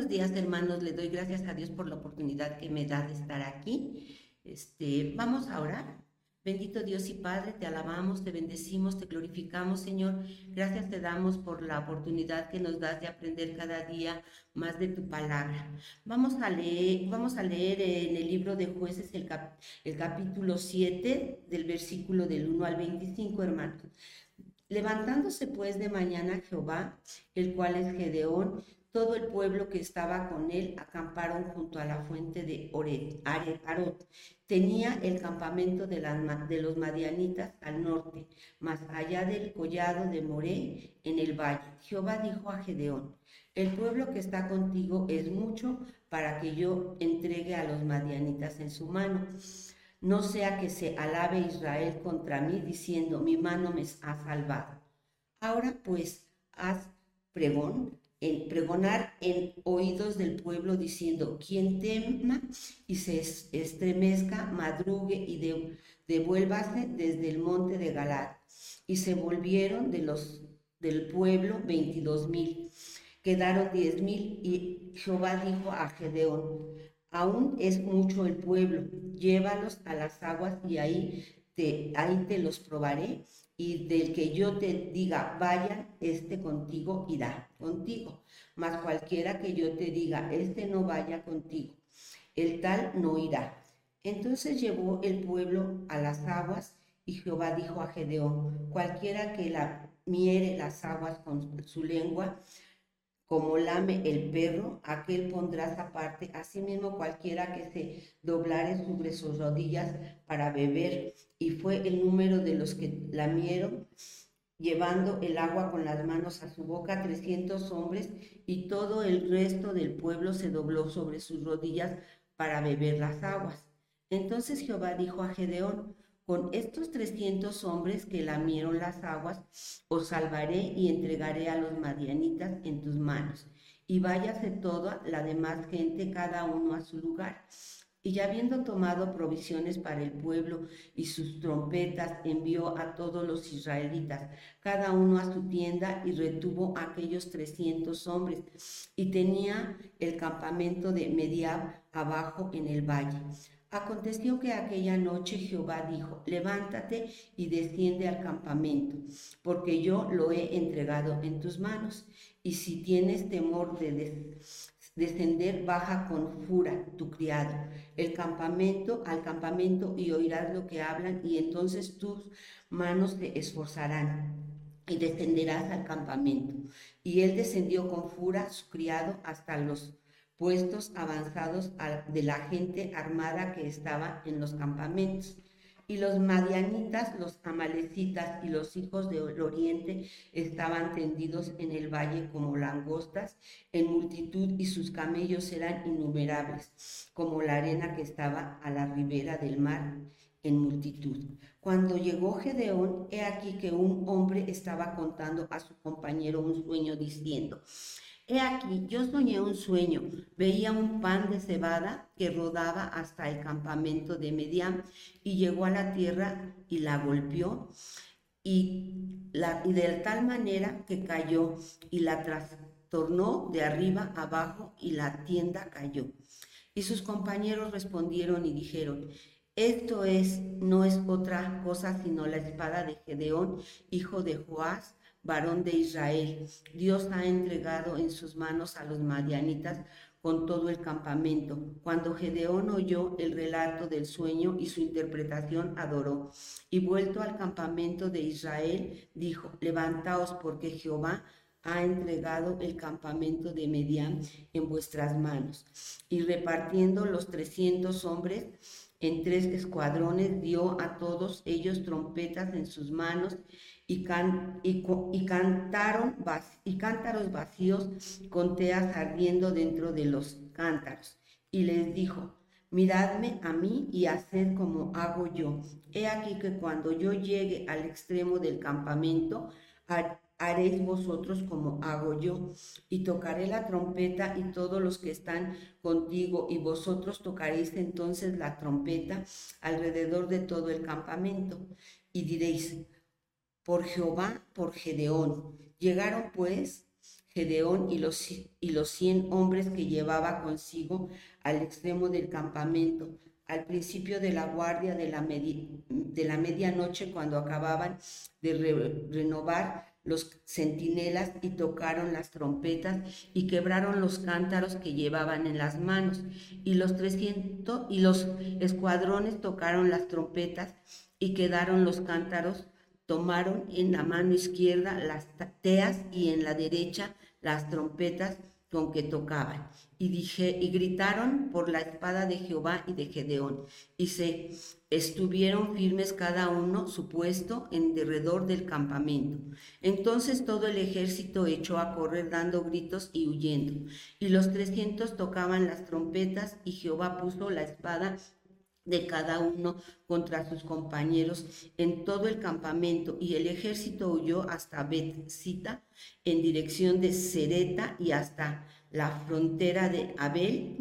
días, hermanos. Le doy gracias a Dios por la oportunidad que me da de estar aquí. Vamos a orar. Bendito Dios y Padre, te alabamos, te bendecimos, te glorificamos, Señor. Gracias te damos por la oportunidad que nos das de aprender cada día más de tu palabra. Vamos a leer en el libro de Jueces el capítulo 7 del versículo del 1 al 25, hermanos. Levantándose pues de mañana Jehová, el cual es Gedeón, todo el pueblo que estaba con él acamparon junto a la fuente de Arot. Tenía el campamento de los madianitas al norte, más allá del collado de Moré en el valle. Jehová dijo a Gedeón: el pueblo que está contigo es mucho para que yo entregue a los madianitas en su mano. No sea que se alabe Israel contra mí, diciendo: mi mano me ha salvado. Ahora pues, haz pregonar en oídos del pueblo, diciendo: quien tema y se estremezca, madrugue y devuélvase desde el monte de Galad. Y se volvieron del pueblo 22,000. Quedaron 10,000, y Jehová dijo a Gedeón: aún es mucho el pueblo, llévalos a las aguas y ahí te los probaré, y del que yo te diga vaya, contigo irá contigo, mas cualquiera que yo te diga no vaya contigo, el tal no irá. Entonces llevó el pueblo a las aguas, y Jehová dijo a Gedeón: cualquiera que miere las aguas con su lengua, como lame el perro, aquel pondrás aparte. Asimismo, cualquiera que se doblare sobre sus rodillas para beber. Y fue el número de los que lamieron, llevando el agua con las manos a su boca, 300 hombres, y todo el resto del pueblo se dobló sobre sus rodillas para beber las aguas. Entonces Jehová dijo a Gedeón: con estos 300 hombres que lamieron las aguas, os salvaré y entregaré a los madianitas en tus manos. Y váyase toda la demás gente, cada uno a su lugar. Y ya habiendo tomado provisiones para el pueblo y sus trompetas, envió a todos los israelitas, cada uno a su tienda, y retuvo a aquellos 300 hombres. Y tenía el campamento de Mediab abajo en el valle. Aconteció que aquella noche Jehová dijo: levántate y desciende al campamento, porque yo lo he entregado en tus manos. Y si tienes temor de descender, baja con Fura, tu criado, al campamento, y oirás lo que hablan, y entonces tus manos te esforzarán y descenderás al campamento. Y él descendió con Fura, su criado, hasta los puestos avanzados de la gente armada que estaba en los campamentos. Y los madianitas, los amalecitas y los hijos del oriente estaban tendidos en el valle como langostas en multitud, y sus camellos eran innumerables, como la arena que estaba a la ribera del mar en multitud. Cuando llegó Gedeón, he aquí que un hombre estaba contando a su compañero un sueño, diciendo: he aquí, yo soñé un sueño, veía un pan de cebada que rodaba hasta el campamento de Medián, y llegó a la tierra y la golpeó, y de tal manera que cayó, y la trastornó de arriba abajo, y la tienda cayó. Y sus compañeros respondieron y dijeron: no es otra cosa sino la espada de Gedeón, hijo de Joás, varón de Israel. Dios ha entregado en sus manos a los madianitas con todo el campamento. Cuando Gedeón oyó el relato del sueño y su interpretación, adoró. Y vuelto al campamento de Israel, dijo: levantaos, porque Jehová ha entregado el campamento de Medián en vuestras manos. Y repartiendo los 300 hombres en 3 escuadrones, dio a todos ellos trompetas en sus manos, y cántaros vacíos con teas ardiendo dentro de los cántaros. Y les dijo: miradme a mí y haced como hago yo. He aquí que cuando yo llegue al extremo del campamento, haréis vosotros como hago yo, y tocaré la trompeta, y todos los que están contigo y vosotros tocaréis entonces la trompeta alrededor de todo el campamento, y diréis: por Jehová, por Gedeón. Llegaron pues Gedeón y los 100 hombres que llevaba consigo al extremo del campamento, al principio de la guardia de la medianoche, cuando acababan de renovar los centinelas, y tocaron las trompetas y quebraron los cántaros que llevaban en las manos, y los escuadrones tocaron las trompetas y quedaron los cántaros. Tomaron en la mano izquierda las teas y en la derecha las trompetas con que tocaban. Y gritaron por la espada de Jehová y de Gedeón, y se estuvieron firmes cada uno su puesto en derredor del campamento. Entonces todo el ejército echó a correr dando gritos y huyendo, y los 300 tocaban las trompetas, y Jehová puso la espada de cada uno contra sus compañeros en todo el campamento, y el ejército huyó hasta Bet-sita en dirección de Cereta y hasta la frontera de Abel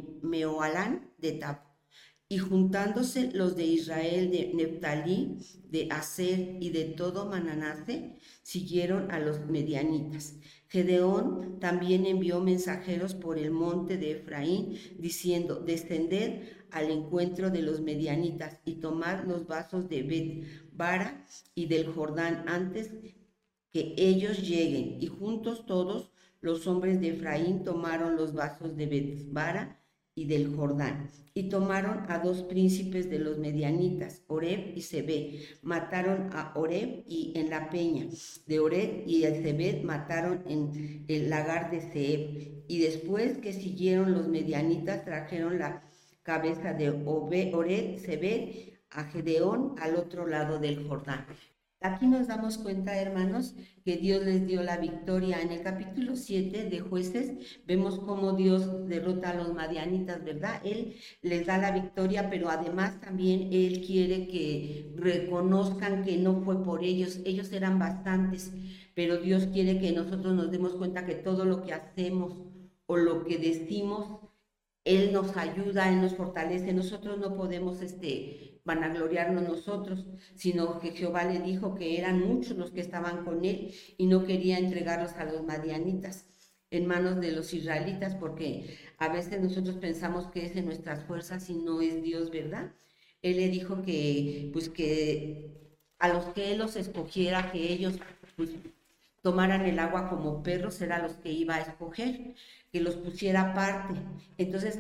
Meoalán de Tab. Y juntándose los de Israel, de Neftalí, de Aser y de todo Mananase, siguieron a los medianitas. Gedeón también envió mensajeros por el monte de Efraín, diciendo: descended al encuentro de los medianitas y tomad los vasos de Bet-bara y del Jordán antes que ellos lleguen. Y juntos todos los hombres de Efraín tomaron los vasos de Bet-bara y del Jordán, y tomaron a 2 príncipes de los medianitas, Oreb y Zebed. Mataron a Oreb y en la peña de Oreb, y a Zebed mataron en el lagar de Zeb. Y después que siguieron los medianitas, trajeron la cabeza de Oreb, Zebed, a Gedeón al otro lado del Jordán. Aquí nos damos cuenta, hermanos, que Dios les dio la victoria. En el capítulo 7 de Jueces vemos cómo Dios derrota a los madianitas, ¿verdad? Él les da la victoria, pero además también Él quiere que reconozcan que no fue por ellos. Ellos eran bastantes, pero Dios quiere que nosotros nos demos cuenta que todo lo que hacemos o lo que decimos, Él nos ayuda, Él nos fortalece. Nosotros no podemos vanagloriarnos nosotros, sino que Jehová le dijo que eran muchos los que estaban con él y no quería entregarlos a los madianitas en manos de los israelitas, porque a veces nosotros pensamos que es en nuestras fuerzas y no es Dios, ¿verdad? Él le dijo que, pues, que a los que él los escogiera, que ellos, pues, tomaran el agua como perros, eran los que iba a escoger, que los pusiera aparte. Entonces,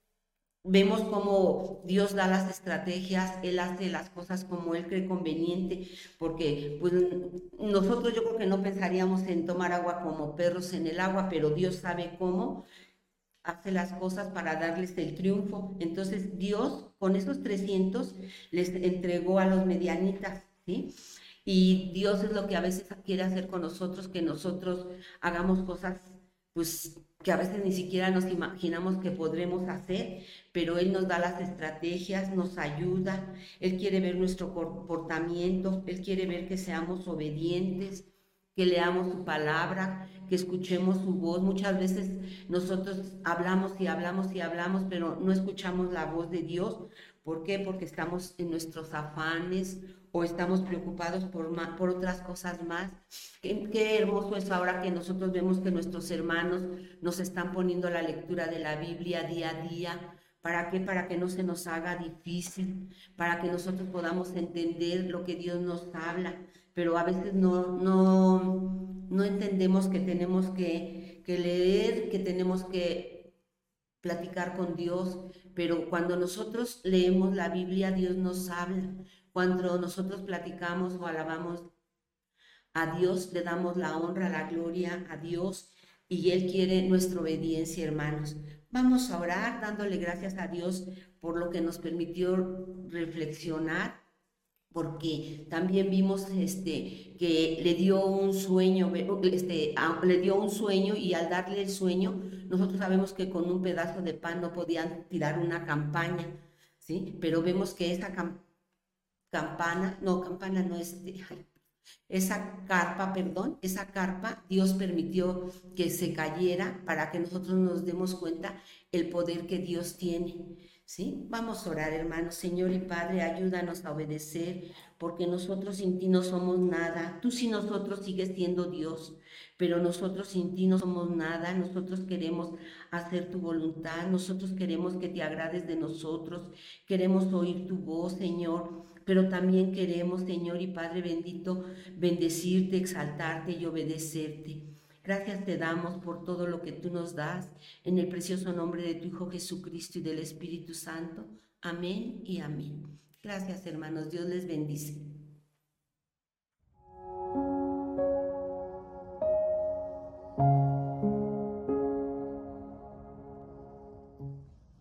vemos cómo Dios da las estrategias, Él hace las cosas como Él cree conveniente, porque pues nosotros yo creo que no pensaríamos en tomar agua como perros en el agua, pero Dios sabe cómo hace las cosas para darles el triunfo. Entonces Dios con esos 300 les entregó a los medianitas, ¿sí? Y Dios es lo que a veces quiere hacer con nosotros, que nosotros hagamos cosas pues que a veces ni siquiera nos imaginamos que podremos hacer, pero Él nos da las estrategias, nos ayuda, Él quiere ver nuestro comportamiento, Él quiere ver que seamos obedientes, que leamos su palabra, que escuchemos su voz. Muchas veces nosotros hablamos y hablamos y hablamos, pero no escuchamos la voz de Dios. ¿Por qué? Porque estamos en nuestros afanes o estamos preocupados por otras cosas más. Qué hermoso es ahora que nosotros vemos que nuestros hermanos nos están poniendo la lectura de la Biblia día a día. ¿Para qué? Para que no se nos haga difícil, para que nosotros podamos entender lo que Dios nos habla, pero a veces no entendemos que tenemos que leer, que tenemos que platicar con Dios, pero cuando nosotros leemos la Biblia, Dios nos habla. Cuando nosotros platicamos o alabamos a Dios, le damos la honra, la gloria a Dios, y Él quiere nuestra obediencia, hermanos. Vamos a orar dándole gracias a Dios por lo que nos permitió reflexionar, porque también vimos que le dio un sueño, le dio un sueño, y al darle el sueño, nosotros sabemos que con un pedazo de pan no podían tirar una campaña, ¿sí? Pero vemos que esa campana no es, esa carpa, Dios permitió que se cayera para que nosotros nos demos cuenta el poder que Dios tiene. ¿Sí? Vamos a orar, hermanos. Señor y Padre, ayúdanos a obedecer, porque nosotros sin ti no somos nada. Tú sin nosotros sigues siendo Dios, pero nosotros sin ti no somos nada. Nosotros queremos hacer tu voluntad, nosotros queremos que te agrades de nosotros, queremos oír tu voz, Señor, pero también queremos, Señor y Padre bendito, bendecirte, exaltarte y obedecerte. Gracias te damos por todo lo que tú nos das, en el precioso nombre de tu Hijo Jesucristo y del Espíritu Santo. Amén y amén. Gracias, hermanos. Dios les bendice.